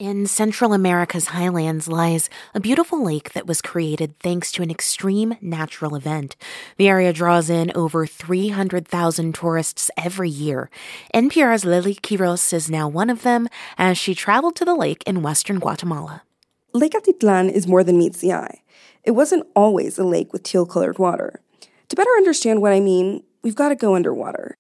In Central America's highlands lies a beautiful lake that was created thanks to an extreme natural event. The area draws in over 300,000 tourists every year. NPR's Lily Quiros is now one of them as she traveled to the lake in western Guatemala. Lake Atitlan is more than meets the eye. It wasn't always a lake with teal-colored water. To better understand what I mean, we've got to go underwater.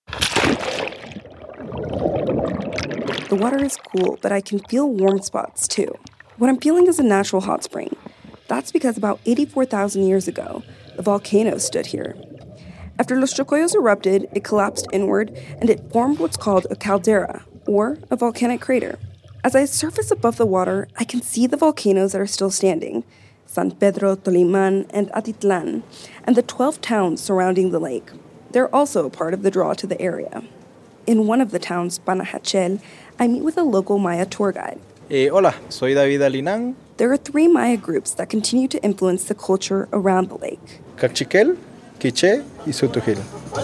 The water is cool, but I can feel warm spots too. What I'm feeling is a natural hot spring. That's because about 84,000 years ago, a volcano stood here. After Los Chocollos erupted, it collapsed inward, and it formed what's called a caldera, or a volcanic crater. As I surface above the water, I can see the volcanoes that are still standing, San Pedro, Toliman, and Atitlan, and the 12 towns surrounding the lake. They're also a part of the draw to the area. In one of the towns, Panajachel, I meet with a local Maya tour guide. Hola, soy David Alinan. There are 3 Maya groups that continue to influence the culture around the lake. Cachiquel, Quiché, y Sotujil.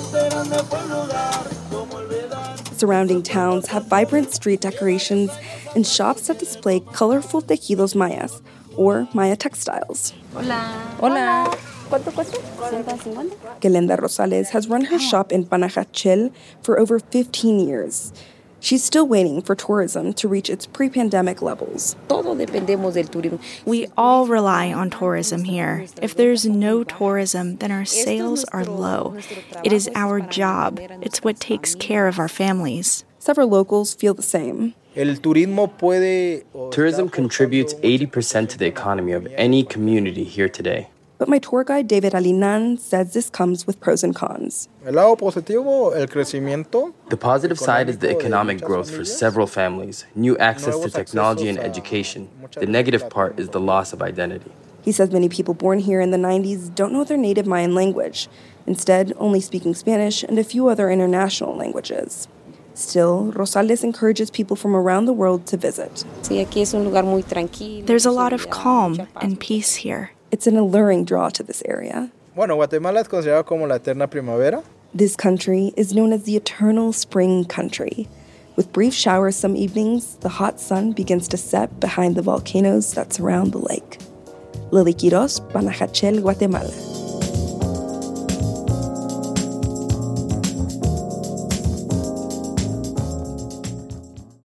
Surrounding towns have vibrant street decorations and shops that display colorful tejidos mayas, or Maya textiles. Hola. Hola. ¿Cuánto cuesta? 150. Gelenda Rosales has run her shop in Panajachel for over 15 years. She's still waiting for tourism to reach its pre-pandemic levels. We all rely on tourism here. If there's no tourism, then our sales are low. It is our job. It's what takes care of our families. Several locals feel the same. Tourism contributes 80% to the economy of any community here today. But my tour guide, David Alinan, says this comes with pros and cons. The positive side is the economic growth for several families, new access to technology and education. The negative part is the loss of identity. He says many people born here in the 90s don't know their native Mayan language, instead only speaking Spanish and a few other international languages. Still, Rosales encourages people from around the world to visit. There's a lot of calm and peace here. It's an alluring draw to this area. Guatemala es considerado como la eterna primavera. This country is known as the eternal spring country. With brief showers some evenings, the hot sun begins to set behind the volcanoes that surround the lake. Lily Quiros, Panajachel, Guatemala.